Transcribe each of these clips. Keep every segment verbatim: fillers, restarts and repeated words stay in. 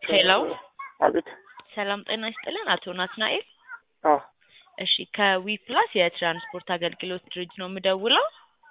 ሄሎ አቤት። ሰላም ጤና ይስጥልን አቶ ናትናኤል። አዎ እሺ ከዊ ፕላስ የትራንስፖርት አገልግሎት ድርጅት ነው የምደውለው።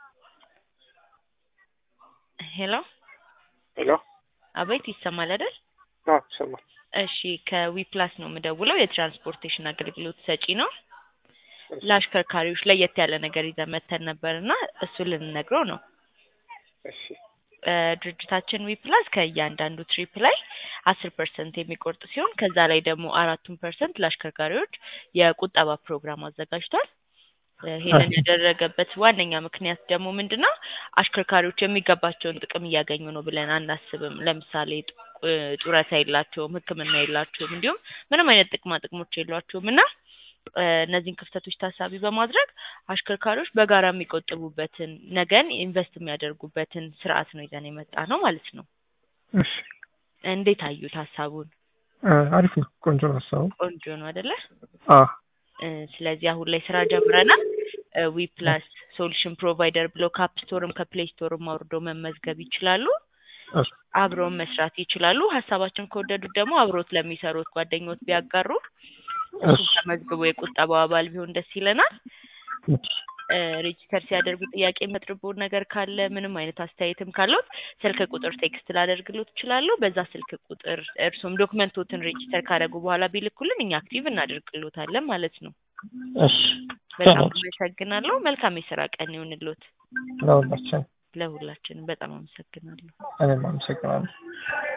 ሄሎ ሄሎ አቤት ይሰማል አይደል? አዎ ይሰማል። እሺ ከዊ ፕላስ ነው የምደውለው የትራንስፖርቴሽን አገልግሎት ሰጪ ነው። ለአሽከርካሪዎች ለየት ያለ ነገር ይዘን መተን ነበርና እሱን ልንነግረው ነው። እሺ ድርጅታችን ዊ ፕላስ ከእያንዳንዱ ትሪፕ ላይ አስር ፐርሰንት የሚቆርጥ ሲሆን ከዛ ላይ ደግሞ አራቱን ፐርሰንት ለአሽከርካሪዎች የቁጠባ ፕሮግራም አዘጋጅቷል። ይሄንን ያደረገበት ዋነኛ ምክንያት ደግሞ ምንድነው? አሽከርካሪዎች የሚገባቸውን ጥቅም እያገኙ ነው ብለን አናስብም። ለምሳሌ ጡረታ የላቸውም፣ ሕክምና የላቸውም፣ እንዲሁም ምንም አይነት ጥቅማ ጥቅሞች የሏቸውም እና እነዚህን ክፍተቶች ታሳቢ በማድረግ አሽከርካሪዎች በጋራ የሚቆጥቡበትን ነገን ኢንቨስት የሚያደርጉበትን ስርዓት ነው ይዘን የመጣ ነው ማለት ነው። እሺ እንዴት አዩት ሀሳቡን? አሪፍ ነው። ቆንጆ ነው ሀሳቡ። ቆንጆ ነው አይደለ? አዎ ስለዚህ አሁን ላይ ስራ ጀምረናል። ዊ ፕላስ ሶሉሽን ፕሮቫይደር ብሎ ካፕ ስቶርም ከፕሌይ ስቶርም አውርደው መመዝገብ ይችላሉ። አብረው መስራት ይችላሉ። ሀሳባችን ከወደዱት ደግሞ አብሮት ለሚሰሩት ጓደኞች ቢያጋሩ እሱ ተመዝግቦ የቁጠባው አባል ቢሆን ደስ ይለናል። ሬጂስተር ሲያደርጉ ጥያቄ መጥርቦ ነገር ካለ ምንም አይነት አስተያየትም ካለው ስልክ ቁጥር ቴክስት ላደርግሎት ይችላሉ። በዛ ስልክ ቁጥር እርሱም ዶክመንቶችን ሬጂስተር ካደረጉ በኋላ ቢልኩልን እኛ አክቲቭ እናደርግሎታለን ማለት ነው። እሺ በጣም አመሰግናለሁ። መልካም የስራ ቀን ይሁንልዎት። ለሁላችን ለሁላችንም በጣም አመሰግናለሁ። እኔም አመሰግናለሁ።